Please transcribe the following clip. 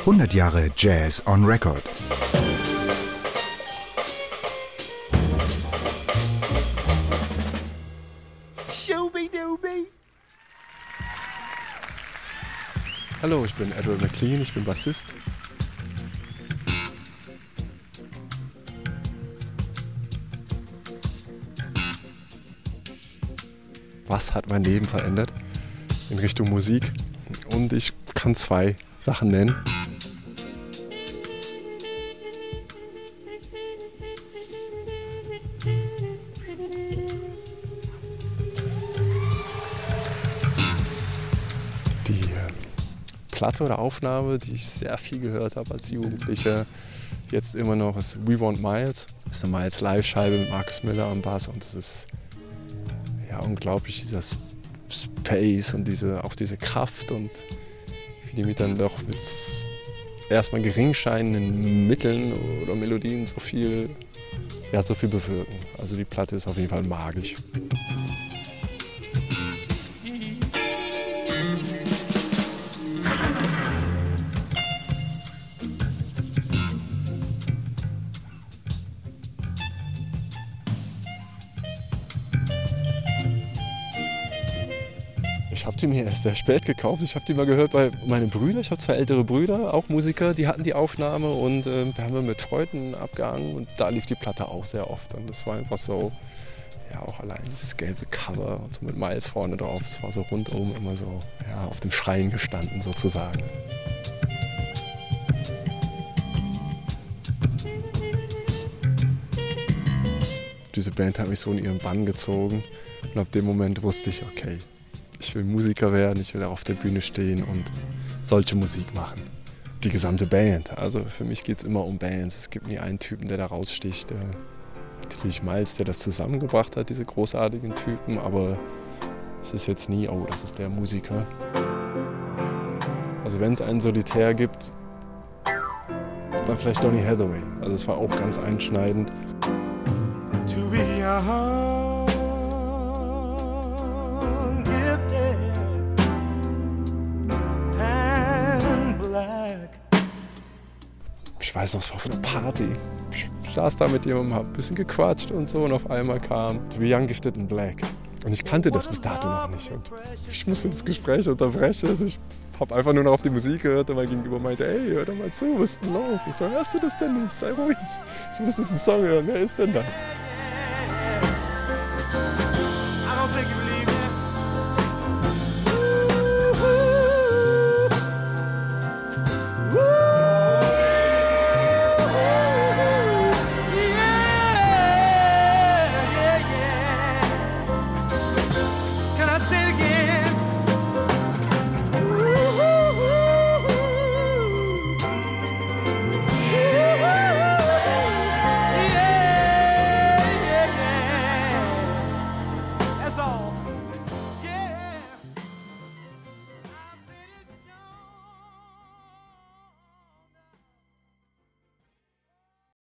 100 Jahre Jazz on Record. Hallo, ich bin Edward McLean, ich bin Bassist. Was hat mein Leben verändert in Richtung Musik? Und ich kann 2 Sachen nennen. Die Platte oder Aufnahme, die ich sehr viel gehört habe als Jugendlicher, jetzt immer noch, ist We Want Miles. Das ist eine Miles Live-Scheibe mit Marcus Miller am Bass und das ist ja unglaublich, dieser Space und auch diese Kraft und wie die mit dann doch mit erstmal gering scheinenden Mitteln oder Melodien so viel bewirken. Also die Platte ist auf jeden Fall magisch. Ich habe die mir erst sehr spät gekauft. Ich habe die mal gehört bei meinen Brüdern. Ich habe 2 ältere Brüder, auch Musiker, die hatten die Aufnahme und wir haben mit Freunden abgehangen und da lief die Platte auch sehr oft. Und das war einfach so, ja auch allein dieses gelbe Cover und so mit Miles vorne drauf. Es war so rundum immer so, ja, auf dem Schrein gestanden sozusagen. Diese Band hat mich so in ihren Bann gezogen und ab dem Moment wusste ich, okay, ich will Musiker werden, ich will auf der Bühne stehen und solche Musik machen. Die gesamte Band, also für mich geht es immer um Bands. Es gibt nie einen Typen, der da raussticht. Natürlich Miles, der das zusammengebracht hat, diese großartigen Typen, aber es ist jetzt nie, oh, das ist der Musiker. Also wenn es einen Solitär gibt, dann vielleicht Donny Hathaway. Also es war auch ganz einschneidend. To be young. Ich weiß noch, es war auf einer Party. Ich saß da mit jemandem, hab ein bisschen gequatscht und so und auf einmal kam To Be Young, Gifted and Black. Und ich kannte das bis dato noch nicht. Und ich musste das Gespräch unterbrechen. Also ich habe einfach nur noch auf die Musik gehört und mein Gegenüber meinte, ey, hör doch mal zu, was ist denn los? Ich so, hörst du das denn nicht? Sei ruhig. Ich muss diesen Song hören, wer ist denn das?